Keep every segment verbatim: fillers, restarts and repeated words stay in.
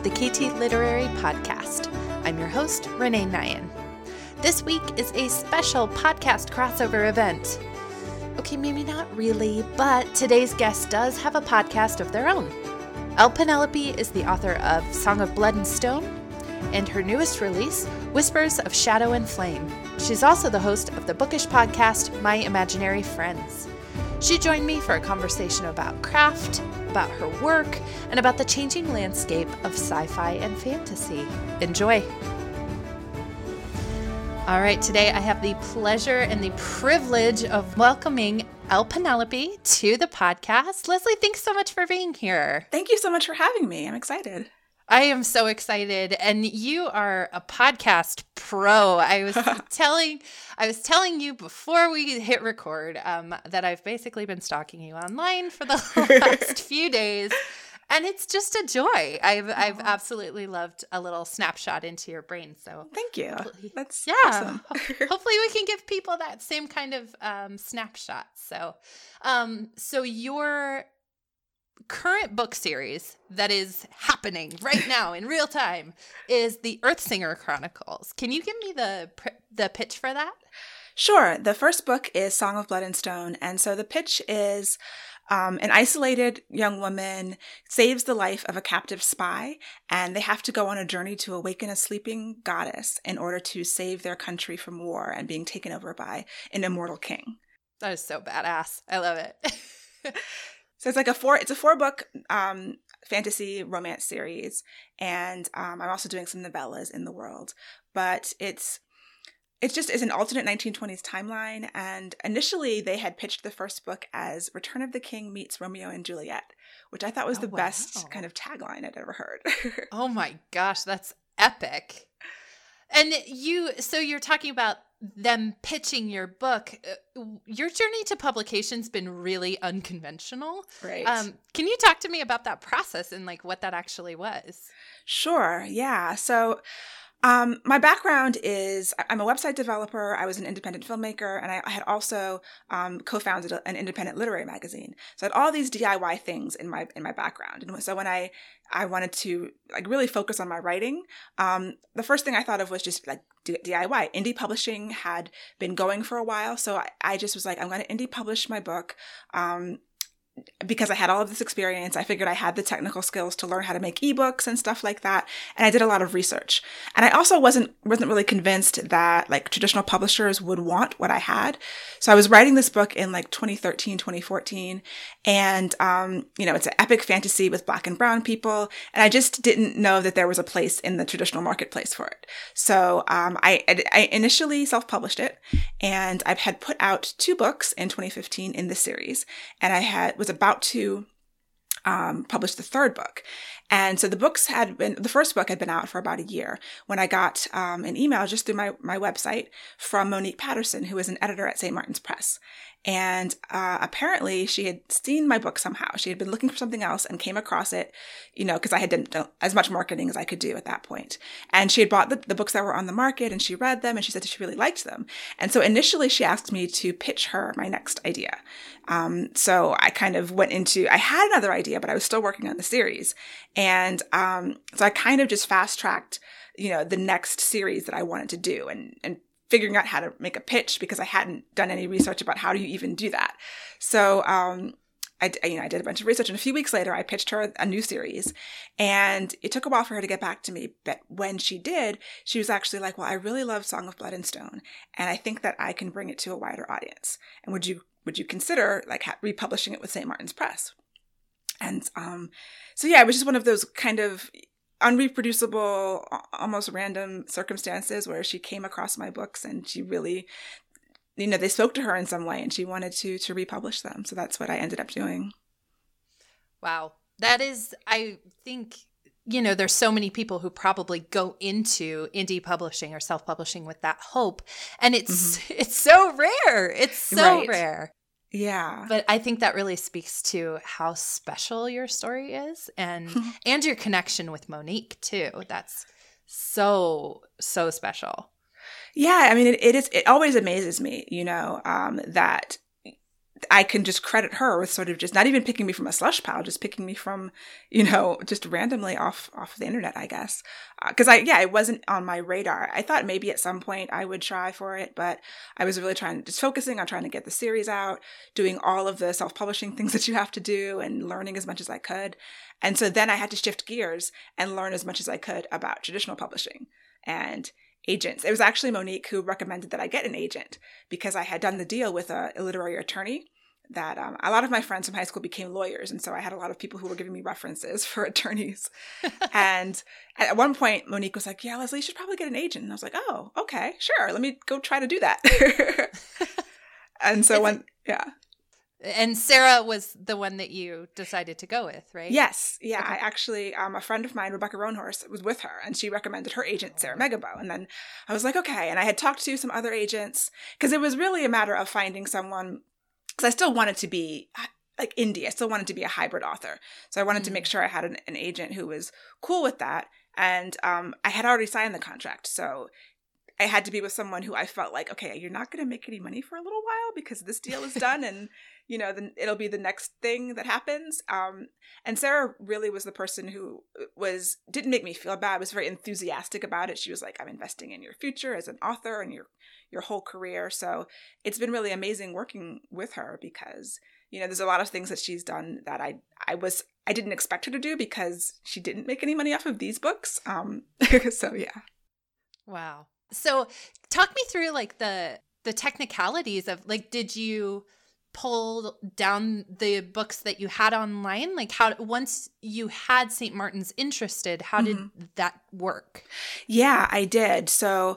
the K T Literary Podcast. I'm your host, Renee Nyan. This week is a special podcast crossover event. Okay, maybe not really, but today's guest does have a podcast of their own. Elle Penelope is the author of Song of Blood and Stone and her newest release, Whispers of Shadow and Flame. She's also the host of the bookish podcast, My Imaginary Friends. She joined me for a conversation about craft, about her work, and about the changing landscape of sci-fi and fantasy. Enjoy! All right, today I have the pleasure and the privilege of welcoming Elle Penelope to the podcast. Leslie, thanks so much for being here. Thank you so much for having me. I'm excited. I am so excited, and you are a podcast pro. I was telling, I was telling you before we hit record um, that I've basically been stalking you online for the last few days, and it's just a joy. I've oh. I've absolutely loved a little snapshot into your brain. So thank you. That's yeah. awesome. Hopefully, we can give people that same kind of um, snapshot. So, um, so your current book series that is happening right now in real time is the Earthsinger Chronicles. Can you give me the the pitch for that? Sure. The first book is Song of Blood and Stone. And so the pitch is um, an isolated young woman saves the life of a captive spy, and they have to go on a journey to awaken a sleeping goddess in order to save their country from war and being taken over by an immortal king. That is so badass. I love it. So it's like a four, it's a four book um, fantasy romance series. And um, I'm also doing some novellas in the world, but it's, it's just is an alternate nineteen twenties timeline. And initially they had pitched the first book as Return of the King meets Romeo and Juliet, which I thought was oh, the wow. best kind of tagline I'd ever heard. Oh my gosh, that's epic. And you, so you're talking about them pitching your book. Your journey to publication's been really unconventional. Right. Um, can you talk to me about that process and like what that actually was? Sure. Yeah. So um, my background is I'm a website developer. I was an independent filmmaker, and I, I had also um, co-founded a, an independent literary magazine. So I had all these D I Y things in my in my background. And so when I I wanted to like really focus on my writing, um, the first thing I thought of was just like D I Y. Indie publishing had been going for a while, so I, I just was like, I'm going to indie publish my book. Um, Because I had all of this experience, I figured I had the technical skills to learn how to make ebooks and stuff like that. And I did a lot of research. And I also wasn't wasn't really convinced that like traditional publishers would want what I had. So I was writing this book in like twenty thirteen, twenty fourteen. And, um, you know, it's an epic fantasy with Black and brown people. And I just didn't know that there was a place in the traditional marketplace for it. So um, I, I initially self-published it. And I had put out two books in twenty fifteen in this series. And I had was about to um, publish the third book. And so the books had been, the first book had been out for about a year when I got um, an email just through my, my website from Monique Patterson, who is an editor at Saint Martin's Press. And uh, apparently she had seen my book somehow. She had been looking for something else and came across it, you know, because I had done as much marketing as I could do at that point. And she had bought the, the books that were on the market, and she read them, and she said that she really liked them. And so initially she asked me to pitch her my next idea. Um, so I kind of went into, I had another idea, but I was still working on the series. And um, so I kind of just fast tracked, you know, the next series that I wanted to do, and, and figuring out how to make a pitch because I hadn't done any research about how do you even do that. So, um, I, you know, I did a bunch of research, and a few weeks later I pitched her a new series, and it took a while for her to get back to me. But when she did, she was actually like, well, I really love Song of Blood and Stone, and I think that I can bring it to a wider audience. And would you, would you consider like ha- republishing it with Saint Martin's Press? And, um, so yeah, it was just one of those kind of unreproducible, almost random circumstances where she came across my books, and she really, you know, they spoke to her in some way, and she wanted to to republish them. So that's what I ended up doing. Wow. That is, I think, you know, there's so many people who probably go into indie publishing or self-publishing with that hope. And it's mm-hmm. it's so rare. It's so right. rare. Yeah. But I think that really speaks to how special your story is, and and your connection with Monique too. That's so, so special. Yeah. I mean, it, it is, it always amazes me, you know, um, that I can just credit her with sort of just not even picking me from a slush pile, just picking me from, you know, just randomly off off the internet, I guess. Because uh, I, yeah, it wasn't on my radar. I thought maybe at some point I would try for it, but I was really trying, just focusing on trying to get the series out, doing all of the self-publishing things that you have to do and learning as much as I could. And so then I had to shift gears and learn as much as I could about traditional publishing and agents. It was actually Monique who recommended that I get an agent because I had done the deal with a, a literary attorney that um, a lot of my friends from high school became lawyers. And so I had a lot of people who were giving me references for attorneys. And at one point, Monique was like, yeah, Leslie, you should probably get an agent. And I was like, oh, okay, sure. Let me go try to do that. And so when, yeah. And Sarah was the one that you decided to go with, right? Yes. Yeah. Okay. I actually, um, a friend of mine, Rebecca Roanhorse, was with her and she recommended her agent, Sarah Megabo. And then I was like, okay. And I had talked to some other agents because it was really a matter of finding someone, because I still wanted to be like indie. I still wanted to be a hybrid author. So I wanted mm. to make sure I had an, an agent who was cool with that. And um, I had already signed the contract. So I had to be with someone who I felt like, okay, you're not going to make any money for a little while because this deal is done and, you know, then it'll be the next thing that happens. Um, and Sarah really was the person who was, didn't make me feel bad, was very enthusiastic about it. She was like, I'm investing in your future as an author and your, your whole career. So it's been really amazing working with her because, you know, there's a lot of things that she's done that I, I was, I didn't expect her to do because she didn't make any money off of these books. Um, so yeah. Wow. So talk me through like the the technicalities of like, did you pull down the books that you had online? Like how, once you had Saint Martin's interested, how mm-hmm. did that work? Yeah, I did. So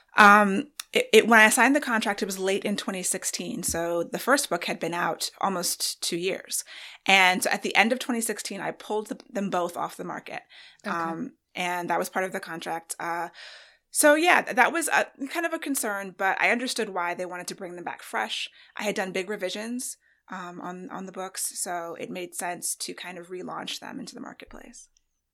um, it, it, when I signed the contract, it was late in twenty sixteen. So the first book had been out almost two years. And so at the end of twenty sixteen, I pulled the, them both off the market. Okay. Um, and that was part of the contract. Uh, So yeah, that was a, kind of a concern, but I understood why they wanted to bring them back fresh. I had done big revisions um, on, on the books, so it made sense to kind of relaunch them into the marketplace.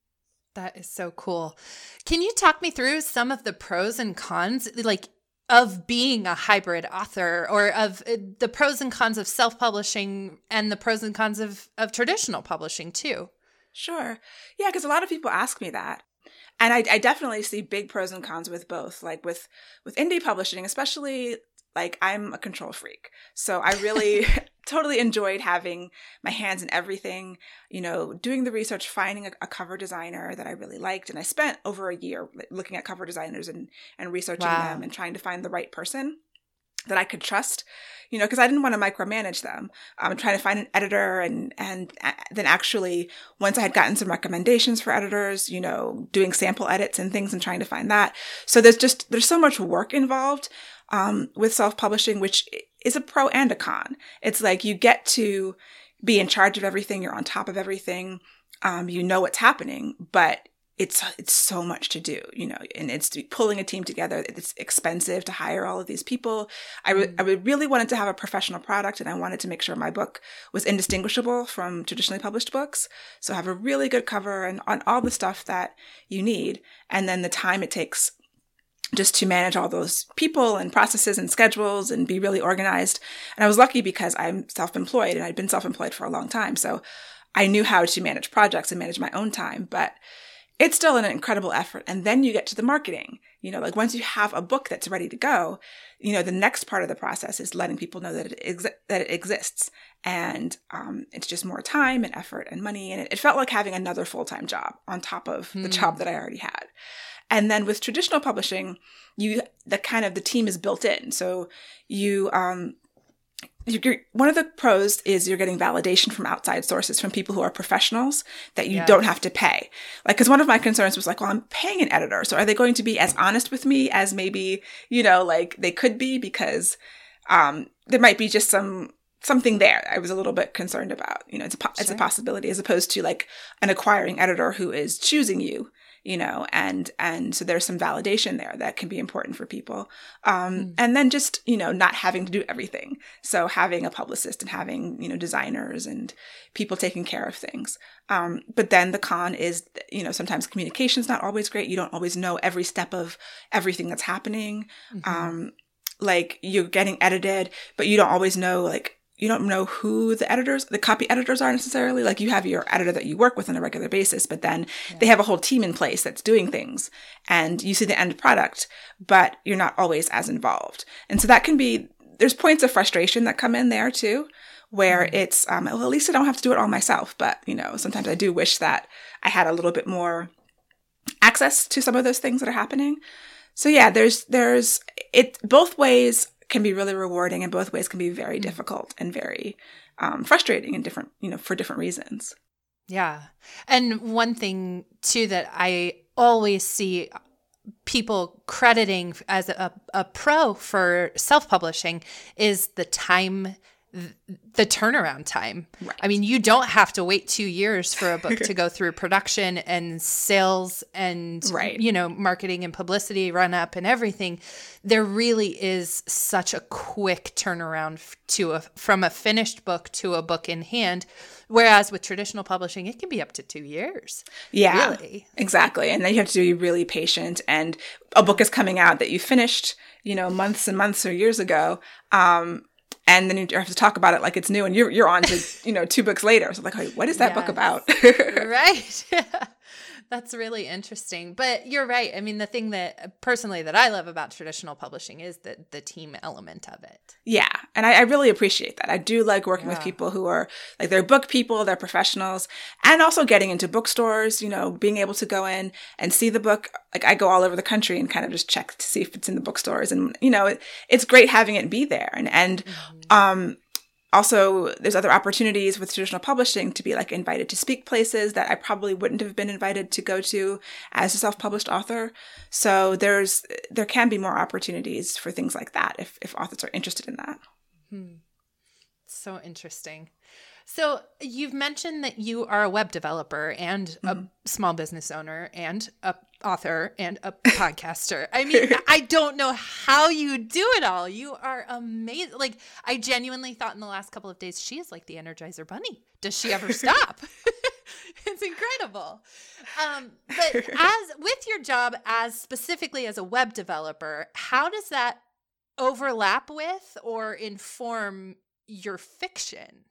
That is so cool. Can you talk me through some of the pros and cons, like of being a hybrid author, or of uh, the pros and cons of self-publishing and the pros and cons of, of traditional publishing too? Sure. Yeah, because a lot of people ask me that. And I, I definitely see big pros and cons with both. Like with, with indie publishing, especially, like I'm a control freak. So I really totally enjoyed having my hands in everything, you know, doing the research, finding a, a cover designer that I really liked. And I spent over a year looking at cover designers and, and researching wow. them and trying to find the right person that I could trust, you know, because I didn't want to micromanage them. I'm um, trying to find an editor and, and then actually once I had gotten some recommendations for editors, you know, doing sample edits and things and trying to find that. So there's just, there's so much work involved um, with self-publishing, which is a pro and a con. It's like you get to be in charge of everything. You're on top of everything. Um, you know what's happening, but It's it's so much to do, you know, and it's pulling a team together. It's expensive to hire all of these people. I, re- I really wanted to have a professional product, and I wanted to make sure my book was indistinguishable from traditionally published books. So have a really good cover and on all the stuff that you need. And then the time it takes just to manage all those people and processes and schedules and be really organized. And I was lucky because I'm self-employed and I'd been self-employed for a long time. So I knew how to manage projects and manage my own time, but it's still an incredible effort. And then you get to the marketing, you know, like once you have a book that's ready to go, you know, the next part of the process is letting people know that it, ex- that it exists. And um, it's just more time and effort and money. And it, it felt like having another full-time job on top of the mm. job that I already had. And then with traditional publishing, you, the kind of the team is built in. So you, um, You're, one of the pros is you're getting validation from outside sources, from people who are professionals that you yes. don't have to pay. Like, because one of my concerns was like, well, I'm paying an editor. So are they going to be as honest with me as maybe, you know, like they could be? Because um, there might be just some something there I was a little bit concerned about. You know, it's a, po- sure. it's a possibility as opposed to like an acquiring editor who is choosing you. You know, and, and so there's some validation there that can be important for people. Um, mm. and then just, you know, not having to do everything. So having a publicist and having, you know, designers and people taking care of things. Um, but then the con is, you know, sometimes communication's not always great. You don't always know every step of everything that's happening. Mm-hmm. Um, like you're getting edited, but you don't always know, like, you don't know who the editors, the copy editors are necessarily. Like, you have your editor that you work with on a regular basis, but then yeah. they have a whole team in place that's doing things, and you see the end product, but you're not always as involved. And so that can be, there's points of frustration that come in there too, where mm-hmm. it's, um, well, at least I don't have to do it all myself. But, you know, sometimes I do wish that I had a little bit more access to some of those things that are happening. So yeah, there's, there's, it, both ways can be really rewarding, and both ways can be very mm-hmm. difficult and very um, frustrating in different, you know, for different reasons. Yeah. And one thing too that I always see people crediting as a, a pro for self-publishing is the time, the turnaround time. Right. I mean, you don't have to wait two years for a book to go through production and sales and, right. you know, marketing and publicity run up and everything. There really is such a quick turnaround to a, from a finished book to a book in hand. Whereas with traditional publishing, it can be up to two years. Yeah, really. Exactly. And then you have to be really patient. And a book is coming out that you finished, you know, months and months or years ago. Um, And then you have to talk about it like it's new, and you're you're on to, you know, two books later. So like, hey, what is that yes. book about? Right. That's really interesting. But you're right. I mean, the thing that personally that I love about traditional publishing is the, the team element of it. Yeah. And I, I really appreciate that. I do like working yeah. with people who are like, they're book people, they're professionals, and also getting into bookstores, you know, being able to go in and see the book. Like, I go all over the country and kind of just check to see if it's in the bookstores. And, you know, it, it's great having it be there. And, and, mm-hmm. um, also, there's other opportunities with traditional publishing to be like invited to speak places that I probably wouldn't have been invited to go to as a self-published author. So there's there can be more opportunities for things like that if if authors are interested in that. Hmm. So interesting. So you've mentioned that you are a web developer and mm-hmm. a small business owner and a author and a podcaster. I mean, I don't know how you do it all. You are amazing. Like, I genuinely thought in the last couple of days, she is like the Energizer Bunny. Does she ever stop? It's incredible. Um, but as with your job as specifically as a web developer, how does that overlap with or inform your fiction?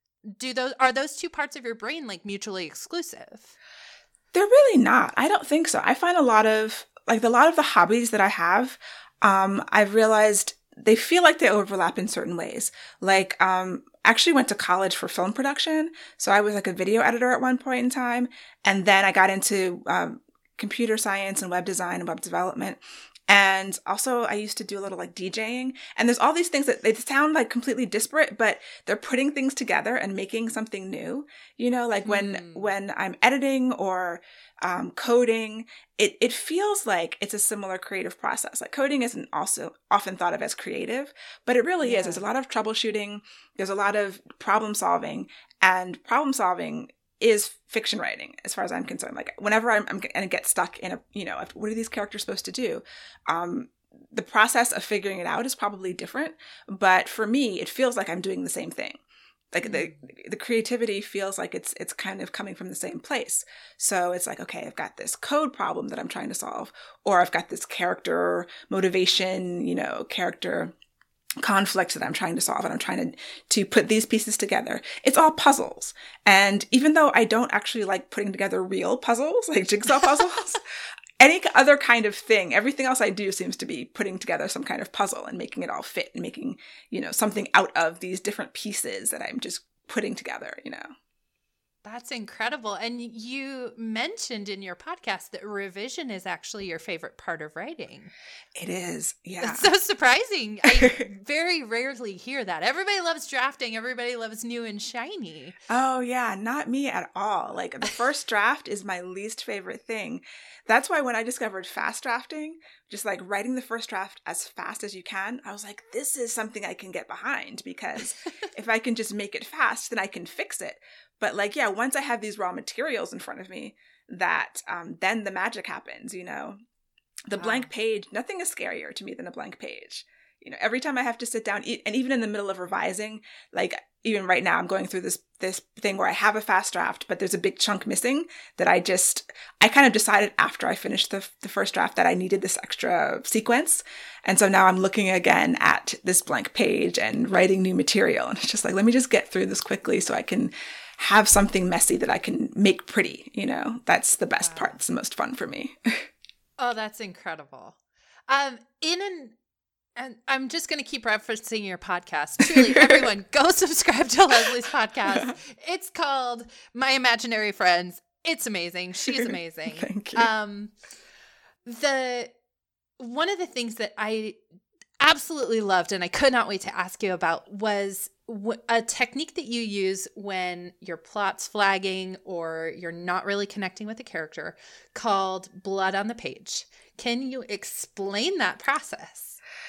Do those are those two parts of your brain like mutually exclusive? They're really not. I don't think so. I find a lot of like a lot of the hobbies that I have, um, I've realized they feel like they overlap in certain ways. Like, um, I actually went to college for film production. So I was like a video editor at one point in time. And then I got into um, computer science and web design and web development. And also I used to do a little like DJing, and there's all these things that they sound like completely disparate, but they're putting things together and making something new, you know, like when, mm. when I'm editing or, um, coding, it, it feels like it's a similar creative process. Like, coding isn't also often thought of as creative, but it really yeah. is. There's a lot of troubleshooting. There's a lot of problem solving, and problem solving is fiction writing, as far as I'm concerned. Like, whenever I'm, I'm going to get stuck in a, you know, what are these characters supposed to do? Um, the process of figuring it out is probably different, but for me, it feels like I'm doing the same thing. Like mm-hmm. the the creativity feels like it's it's kind of coming from the same place. So it's like, okay, I've got this code problem that I'm trying to solve, or I've got this character motivation, you know, character conflict that I'm trying to solve, and I'm trying to, to put these pieces together. It's all puzzles. And even though I don't actually like putting together real puzzles, like jigsaw puzzles, any other kind of thing, everything else I do seems to be putting together some kind of puzzle and making it all fit and making, you know, something out of these different pieces that I'm just putting together, you know. That's incredible. And you mentioned in your podcast that revision is actually your favorite part of writing. It is. Yeah. That's so surprising. I very rarely hear that. Everybody loves drafting. Everybody loves new and shiny. Oh, yeah. Not me at all. Like, the first draft is my least favorite thing. That's why when I discovered fast drafting, just like writing the first draft as fast as you can, I was like, this is something I can get behind, because if I can just make it fast, then I can fix it. But like, yeah, once I have these raw materials in front of me, that um, then the magic happens, you know. The wow. blank page, nothing is scarier to me than a blank page. You know, every time I have to sit down, and even in the middle of revising, like, even right now, I'm going through this this thing where I have a fast draft, but there's a big chunk missing that I just, I kind of decided after I finished the, the first draft that I needed this extra sequence. And so now I'm looking again at this blank page and writing new material. And it's just like, let me just get through this quickly so I can have something messy that I can make pretty. You know, that's the best wow. part. It's the most fun for me. Oh, that's incredible. Um, in an And I'm just going to keep referencing your podcast. Truly, everyone, go subscribe to Leslie's podcast. It's called My Imaginary Friends. It's amazing. She's amazing. Thank you. Um, the one of the things that I absolutely loved and I could not wait to ask you about was w- a technique that you use when your plot's flagging or you're not really connecting with a character called blood on the page. Can you explain that process?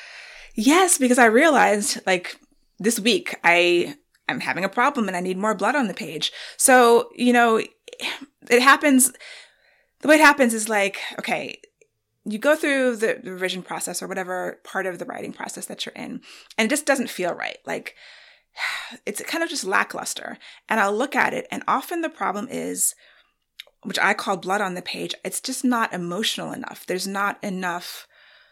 Yes, because I realized like this week I am having a problem and I need more blood on the page. So, you know, it happens, the way it happens is like, okay, you go through the, the revision process or whatever part of the writing process that you're in, and it just doesn't feel right. Like it's kind of just lackluster. And I'll look at it, and often the problem is, which I call blood on the page, it's just not emotional enough. There's not enough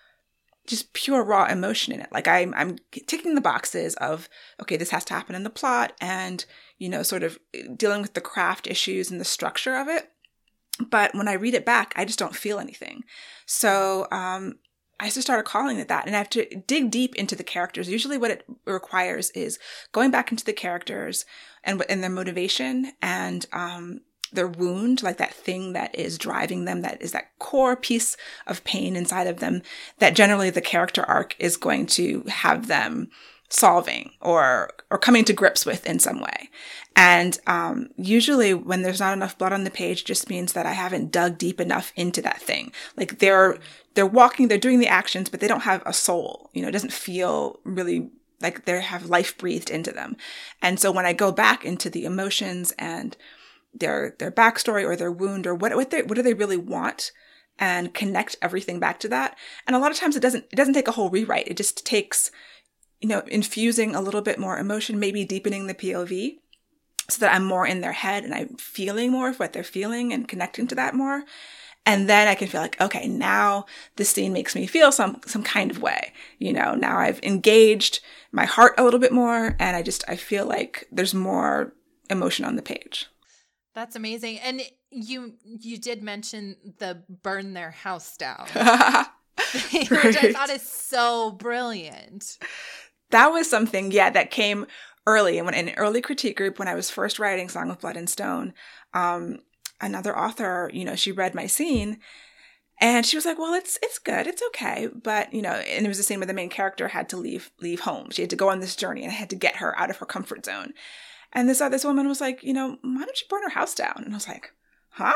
just pure raw emotion in it. Like I'm, I'm ticking the boxes of, okay, this has to happen in the plot and, you know, sort of dealing with the craft issues and the structure of it. But when I read it back, I just don't feel anything. So, um, I just started calling it that, and I have to dig deep into the characters. Usually what it requires is going back into the characters and, and their motivation and, um, their wound, like that thing that is driving them, that is that core piece of pain inside of them that generally the character arc is going to have them solving or or coming to grips with in some way. And um, usually when there's not enough blood on the page, just means that I haven't dug deep enough into that thing. Like they're they're walking, they're doing the actions, but they don't have a soul. You know, it doesn't feel really like they have life breathed into them. And so when I go back into the emotions and their their backstory or their wound or what what they what do they really want and connect everything back to that. And a lot of times it doesn't it doesn't take a whole rewrite. It just takes, you know, infusing a little bit more emotion, maybe deepening the P O V so that I'm more in their head and I'm feeling more of what they're feeling and connecting to that more. And then I can feel like, okay, now this scene makes me feel some some kind of way. You know, now I've engaged my heart a little bit more and I just I feel like there's more emotion on the page. That's amazing. And you you did mention the burn their house down, Right. which I thought is so brilliant. That was something, yeah, that came early. And when in an early critique group, when I was first writing Song of Blood and Stone, um, another author, you know, she read my scene and she was like, well, it's it's good. It's okay. But, you know, and it was the same where the main character had to leave leave home. She had to go on this journey and I had to get her out of her comfort zone. And this, uh, this woman was like, you know, why don't you burn her house down? And I was like, huh?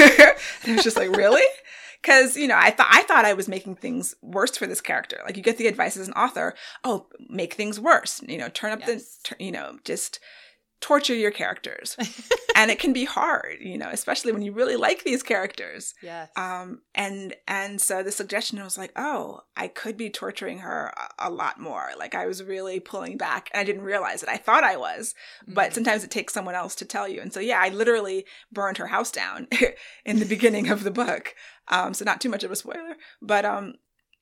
And I was just like, really? Because, you know, I thought, I thought I was making things worse for this character. Like you get the advice as an author, oh, make things worse, you know, turn up yes. the, you know, just torture your characters. And it can be hard, you know, especially when you really like these characters. Yes. Um, and, and so the suggestion was like, oh, I could be torturing her a, a lot more. Like I was really pulling back and I didn't realize it. I thought I was, mm-hmm. but sometimes it takes someone else to tell you. And so, yeah, I literally burned her house down in the beginning of the book. Um, so not too much of a spoiler, but, um,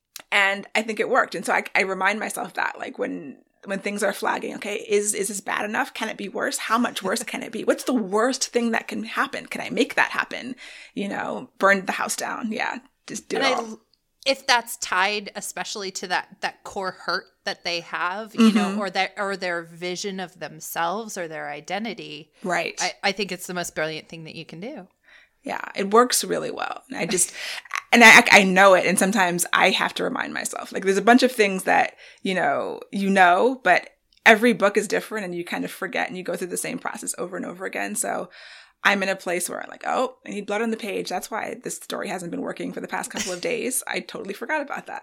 and I think it worked. And so I, I remind myself that like when, when things are flagging, okay, is, is this bad enough? Can it be worse? How much worse can it be? What's the worst thing that can happen? Can I make that happen? You know, burn the house down. Yeah. Just do and it I, all. If that's tied especially to that, that core hurt that they have, you mm-hmm. know, or that, or their vision of themselves or their identity. Right. I, I think it's the most brilliant thing that you can do. Yeah. It works really well. And I just, and I, I know it. And sometimes I have to remind myself, like there's a bunch of things that, you know, you know, but every book is different and you kind of forget and you go through the same process over and over again. So I'm in a place where I'm like, oh, I need blood on the page. That's why this story hasn't been working for the past couple of days. I totally forgot about that.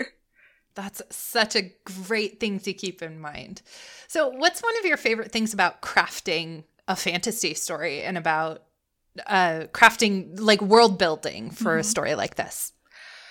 That's such a great thing to keep in mind. So what's one of your favorite things about crafting a fantasy story and about uh, crafting, like world building for mm-hmm. a story like this?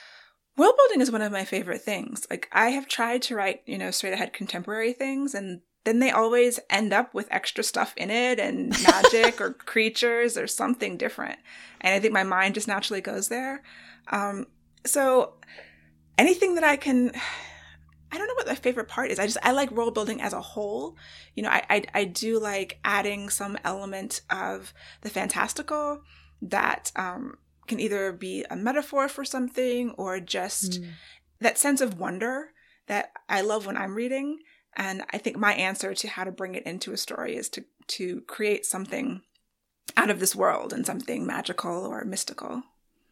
World building is one of my favorite things. Like I have tried to write, you know, straight ahead contemporary things and then they always end up with extra stuff in it and magic or creatures or something different. And I think my mind just naturally goes there. Um, so anything that I can, I don't know what my favorite part is. I just, I like world building as a whole. You know, I, I, I do like adding some element of the fantastical that um, can either be a metaphor for something or just mm. that sense of wonder that I love when I'm reading. And I think my answer to how to bring it into a story is to, to create something out of this world and something magical or mystical.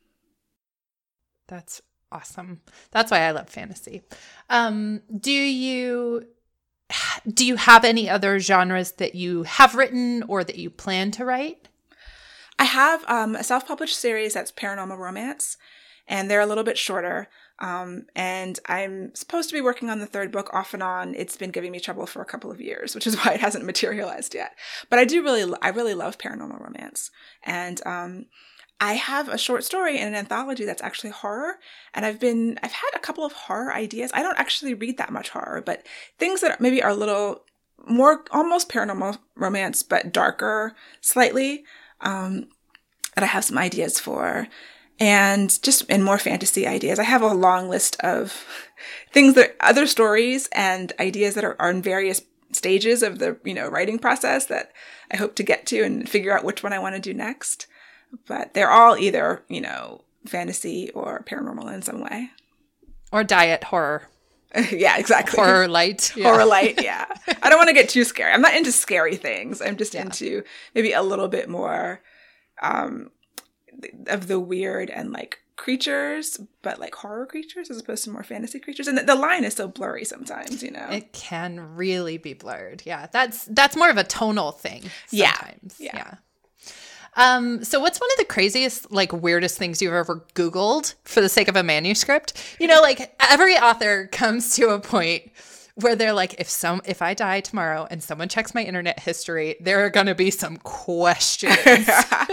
That's awesome. That's why I love fantasy. Um, do you do you have any other genres that you have written or that you plan to write? I have um, a self-published series that's paranormal romance, and they're a little bit shorter. Um, and I'm supposed to be working on the third book off and on. It's been giving me trouble for a couple of years, which is why it hasn't materialized yet. But I do really, I really love paranormal romance. And, um, I have a short story in an anthology that's actually horror. And I've been, I've had a couple of horror ideas. I don't actually read that much horror, but things that maybe are a little more, almost paranormal romance, but darker slightly, um, that I have some ideas for. And just in more fantasy ideas. I have a long list of things that other stories and ideas that are, are in various stages of the, you know, writing process that I hope to get to and figure out which one I want to do next. But they're all either, you know, fantasy or paranormal in some way. Or diet horror. Yeah, exactly. Horror light. Yeah. Horror light, yeah. I don't want to get too scary. I'm not into scary things. I'm just yeah. into maybe a little bit more, um, of the weird and like creatures, but like horror creatures as opposed to more fantasy creatures. And the, the line is so blurry sometimes, you know. It can really be blurred. Yeah. That's that's more of a tonal thing sometimes. Yeah. Yeah. yeah. Um, so what's one of the craziest, like weirdest things you've ever Googled for the sake of a manuscript? You know, like every author comes to a point where they're like, if some, if I die tomorrow and someone checks my internet history, there are going to be some questions.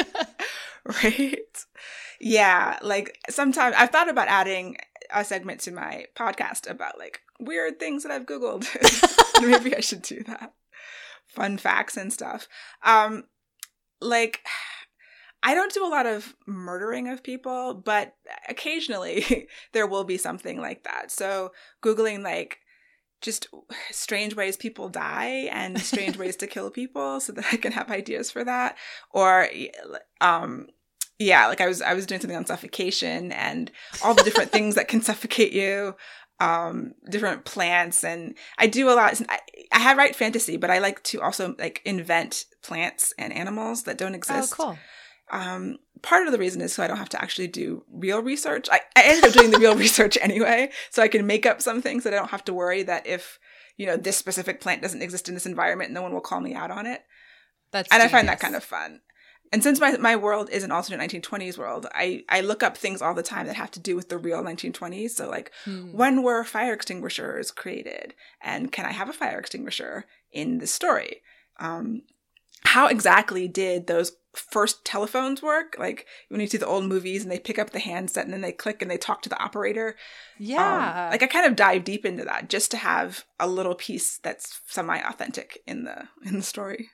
Right? Yeah. Like sometimes I've thought about adding a segment to my podcast about like weird things that I've Googled. Maybe I should do that. Fun facts and stuff. Um, like I don't do a lot of murdering of people, but occasionally there will be something like that. So Googling like just strange ways people die and strange ways to kill people so that I can have ideas for that. Or, um, yeah, like I was, I was doing something on suffocation and all the different things that can suffocate you, um, different plants. And I do a lot. I, I have write fantasy, but I like to also like invent plants and animals that don't exist. Oh, cool. Um, part of the reason is so I don't have to actually do real research. I, I ended up doing the real research anyway, so I can make up some things that I don't have to worry that if, you know, this specific plant doesn't exist in this environment, no one will call me out on it. That's and genius. I find that kind of fun. And since my, my world is an alternate nineteen twenties world, I, I look up things all the time that have to do with the real nineteen twenties. So like, hmm. when were fire extinguishers created? And can I have a fire extinguisher in this story? Um, how exactly did those first telephones work? Like when you see the old movies and they pick up the handset and then they click and they talk to the operator. Yeah. Um, like I kind of dive deep into that just to have a little piece that's semi-authentic in the in the story.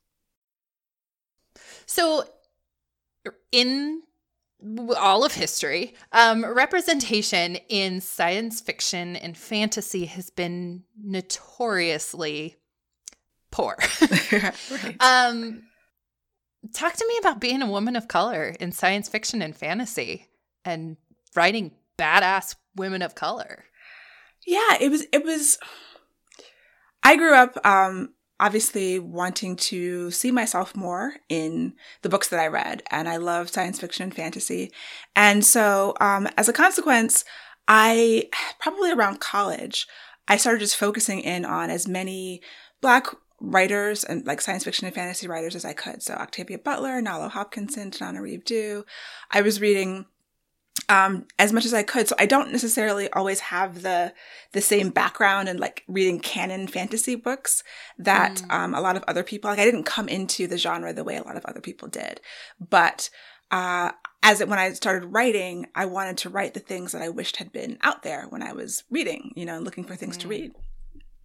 So in all of history, um, representation in science fiction and fantasy has been notoriously poor. Right. Um, talk to me about being a woman of color in science fiction and fantasy and writing badass women of color. Yeah, it was, it was, I grew up, um, obviously wanting to see myself more in the books that I read, and I love science fiction and fantasy. And so, um, as a consequence, I, probably around college, I started just focusing in on as many Black writers and like science fiction and fantasy writers as I could. So Octavia Butler, Nalo Hopkinson, Tananarive Due. I was reading um, as much as I could. So I don't necessarily always have the the same background in like reading canon fantasy books that mm. um, a lot of other people, like I didn't come into the genre the way a lot of other people did. But uh, as it, when I started writing, I wanted to write the things that I wished had been out there when I was reading, you know, and looking for things mm. to read.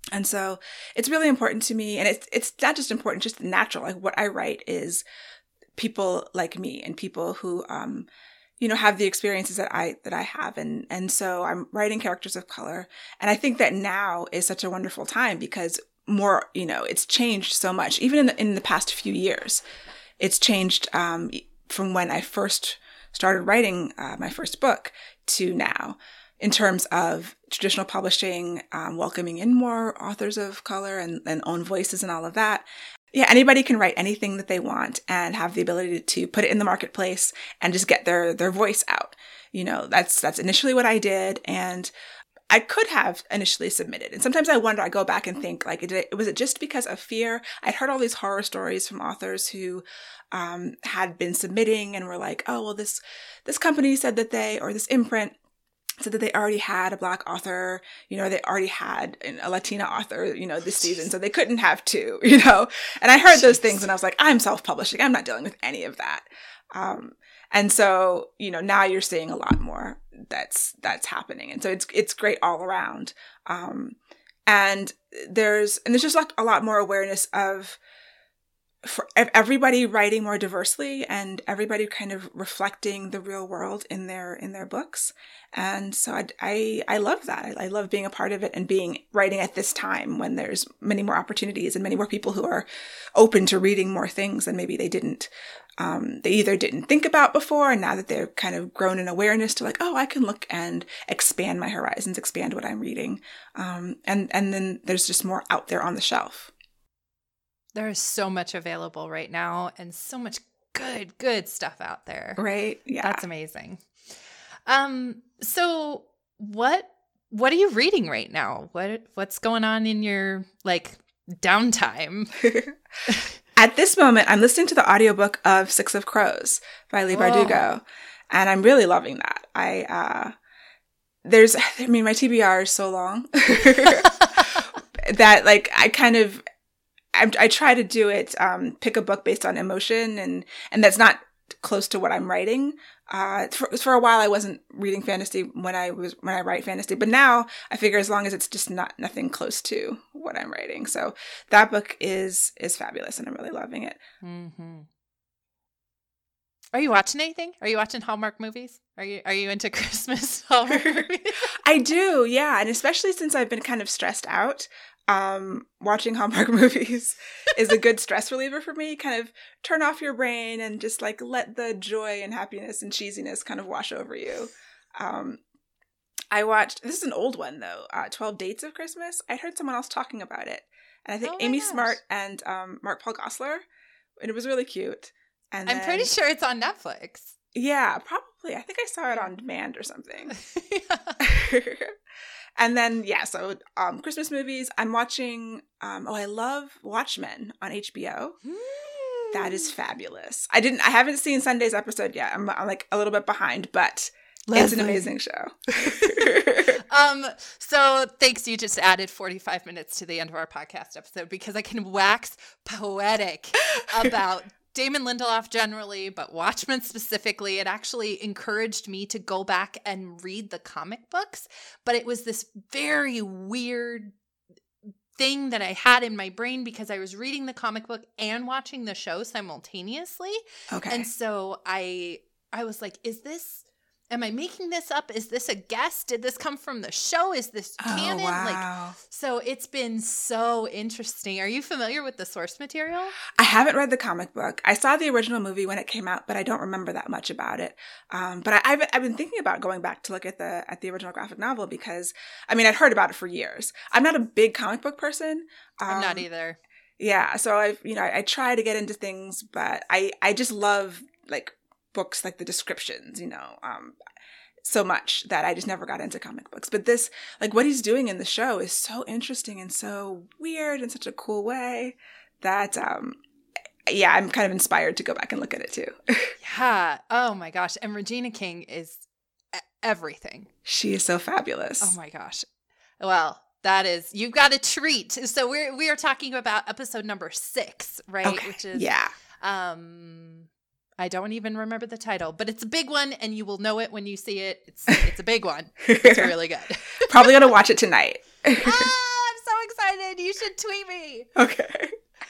And so it's really important to me. And it's it's not just important, just natural. Like what I write is people like me and people who, um, you know, have the experiences that I that I have. And and so I'm writing characters of color. And I think that now is such a wonderful time because more, you know, it's changed so much. Even in the, in the past few years, it's changed um, from when I first started writing uh, my first book to now, in terms of traditional publishing, um, welcoming in more authors of color and, and own voices and all of that. Yeah, anybody can write anything that they want and have the ability to put it in the marketplace and just get their their voice out. You know, that's that's initially what I did, and I could have initially submitted. And sometimes I wonder, I go back and think, like, it, was it just because of fear? I'd heard all these horror stories from authors who um, had been submitting and were like, oh, well, this this company said that they, or this imprint said that they already had a Black author, you know, they already had a Latina author, you know, this season, so they couldn't have two, you know. And I heard those things and I was like, I'm self-publishing. I'm not dealing with any of that. Um, and so, you know, now you're seeing a lot more that's that's happening. And so it's it's great all around. Um, and there's and there's just like a lot more awareness of for everybody writing more diversely and everybody kind of reflecting the real world in their in their books. And so I, I, I love that. I, I love being a part of it and being writing at this time when there's many more opportunities and many more people who are open to reading more things than maybe they didn't. Um, they either didn't think about before, and now that they're kind of grown in awareness to like, oh, I can look and expand my horizons, expand what I'm reading. Um, and, and then there's just more out there on the shelf. There is so much available right now and so much good, good stuff out there. Right. Yeah. That's amazing. Um, so what, what are you reading right now? What, what's going on in your like downtime? At this moment, I'm listening to the audiobook of Six of Crows by Leigh Bardugo, and I'm really loving that. I, uh, there's, I mean, my T B R is so long that like, I kind of, I, I try to do it, um, pick a book based on emotion, and, and that's not close to what I'm writing. Uh, for, for a while I wasn't reading fantasy when I was, when I write fantasy, but now I figure as long as it's just not, nothing close to what I'm writing. So that book is, is fabulous and I'm really loving it. Mm-hmm. Are you watching anything? Are you watching Hallmark movies? Are you, are you into Christmas Hallmark movies? I do. Yeah. And especially since I've been kind of stressed out, um, watching Hallmark movies is a good stress reliever for me. Kind of turn off your brain and just like let the joy and happiness and cheesiness kind of wash over you. Um, I watched, this is an old one though, uh, twelve Dates of Christmas. I'd heard someone else talking about it. And I think oh Amy gosh. Smart and um, Mark Paul Gosselaar. And it was really cute. And I'm then, pretty sure it's on Netflix. Yeah, probably. I think I saw it on demand or something. And then, yeah, so um, Christmas movies. I'm watching, um, oh, I love Watchmen on H B O. Mm. That is fabulous. I didn't, I haven't seen Sunday's episode yet. I'm, I'm like a little bit behind, but Leslie. It's an amazing show. um, so thanks. You just added forty-five minutes to the end of our podcast episode because I can wax poetic about Damon Lindelof generally, but Watchmen specifically. It actually encouraged me to go back and read the comic books, but it was this very weird thing that I had in my brain because I was reading the comic book and watching the show simultaneously. Okay. And so I I was like, is this, am I making this up? Is this a guess? Did this come from the show? Is this canon? Oh, wow. Like, so it's been so interesting. Are you familiar with the source material? I haven't read the comic book. I saw the original movie when it came out, but I don't remember that much about it. Um, but I, I've I've been thinking about going back to look at the at the original graphic novel because, I mean, I'd heard about it for years. I'm not a big comic book person. Um, I'm not either. Yeah, so I've you know I, I try to get into things, but I I just love like books, like the descriptions, you know, um, so much that I just never got into comic books. But this, like what he's doing in the show is so interesting and so weird in such a cool way that, um, yeah, I'm kind of inspired to go back and look at it too. Yeah. Oh my gosh. And Regina King is everything. She is so fabulous. Oh my gosh. Well, that is, you've got a treat. So we're, we are talking about episode number six, right? Okay. Which is, yeah. Um, I don't even remember the title, but it's a big one and you will know it when you see it. It's it's a big one. It's really good. Probably going to watch it tonight. Ah, I'm so good. You should tweet me. Okay.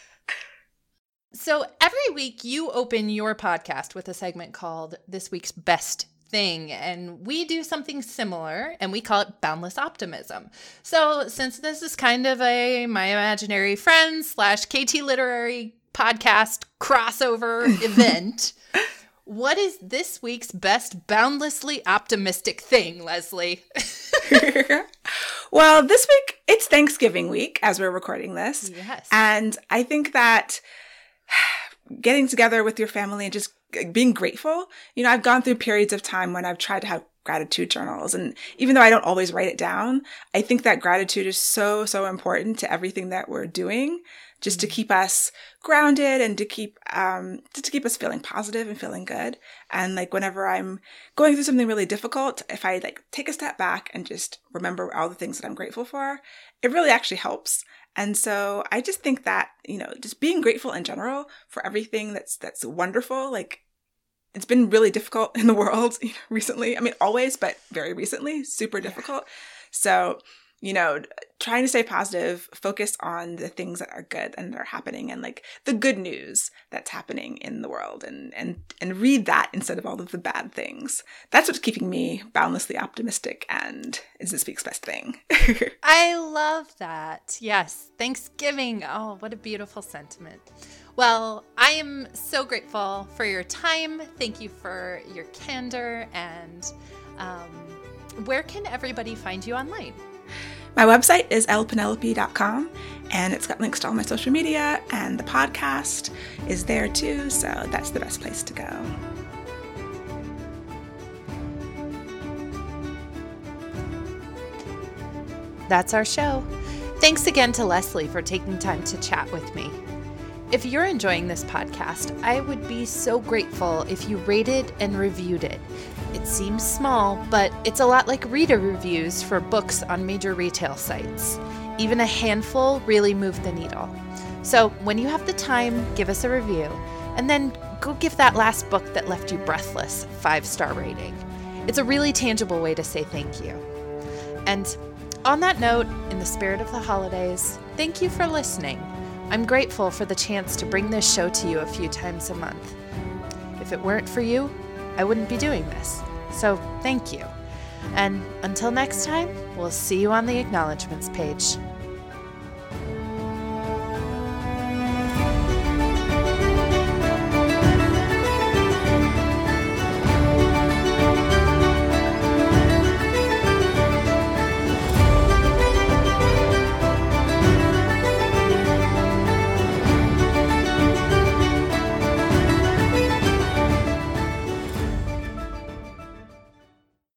So every week you open your podcast with a segment called This Week's Best Thing, and we do something similar, and we call it Boundless Optimism. So since this is kind of a My Imaginary Friends slash K T Literary podcast crossover event, what is this week's best boundlessly optimistic thing, Leslie? Well, this week, it's Thanksgiving week as we're recording this. Yes. And I think that getting together with your family and just being grateful, you know, I've gone through periods of time when I've tried to have gratitude journals. And even though I don't always write it down, I think that gratitude is so, so important to everything that we're doing, just to keep us grounded and to keep, um, just to keep us feeling positive and feeling good. And like whenever I'm going through something really difficult, if I like take a step back and just remember all the things that I'm grateful for, it really actually helps. And so I just think that, you know, just being grateful in general for everything that's, that's wonderful, like it's been really difficult in the world recently. I mean, always, but very recently, super difficult. Yeah. So, you know, trying to stay positive, focus on the things that are good and that are happening and like the good news that's happening in the world and, and, and read that instead of all of the bad things. That's what's keeping me boundlessly optimistic and is this week's best thing. I love that. Yes. Thanksgiving. Oh, what a beautiful sentiment. Well, I am so grateful for your time. Thank you for your candor. And um, where can everybody find you online? My website is l penelope dot com, and it's got links to all my social media, and the podcast is there too, so that's the best place to go. That's our show. Thanks again to Leslie for taking time to chat with me. If you're enjoying this podcast, I would be so grateful if you rated and reviewed it. It seems small, but it's a lot like reader reviews for books on major retail sites. Even a handful really move the needle. So when you have the time, give us a review, and then go give that last book that left you breathless a five-star rating. It's a really tangible way to say thank you. And on that note, in the spirit of the holidays, thank you for listening. I'm grateful for the chance to bring this show to you a few times a month. If it weren't for you, I wouldn't be doing this. So thank you. And until next time, we'll see you on the acknowledgements page.